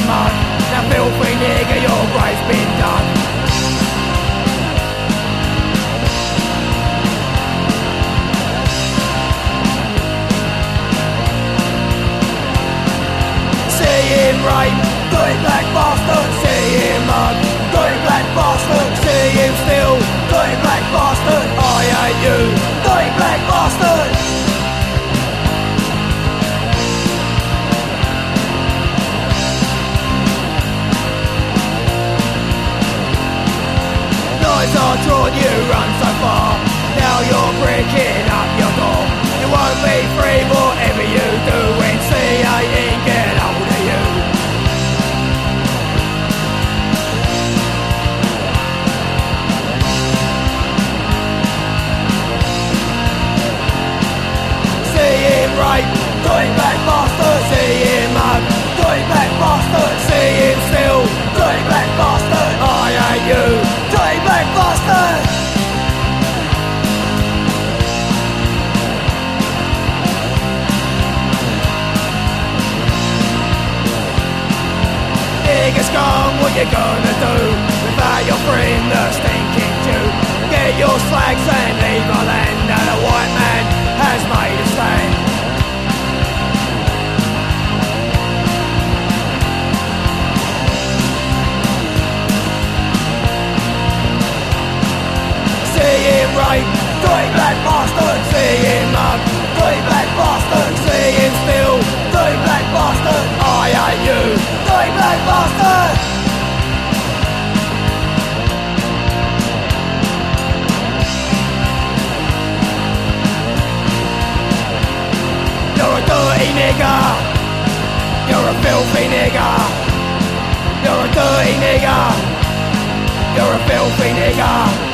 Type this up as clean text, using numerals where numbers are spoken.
mud. Now filthy nigger, your grave's been done. See him rape, dirty black bastard. See him mug, dirty black bastard. See him steal, dirty black bastard. I hate you, dirty black bastard. Knives are drawn, you run so far. Now you're breaking up your door. You won't be free whatever you do when C18 get hold of you. See him rape, dirty black bastard. See him mug, dirty black bastard. See him steal, dirty black bastard. I hate you, dirty black bastard. Nigga scum, what you gonna do without your friend, the stinking Jew? Get your slags and leave our land. Now the white man has made a stand. See him rape, dirty black bastard. See him mug, dirty black bastard. See him steal, dirty black bastard. I hate you, dirty black bastard. You're a dirty nigger. You're a filthy nigger. You're a dirty nigger. You're a filthy nigger.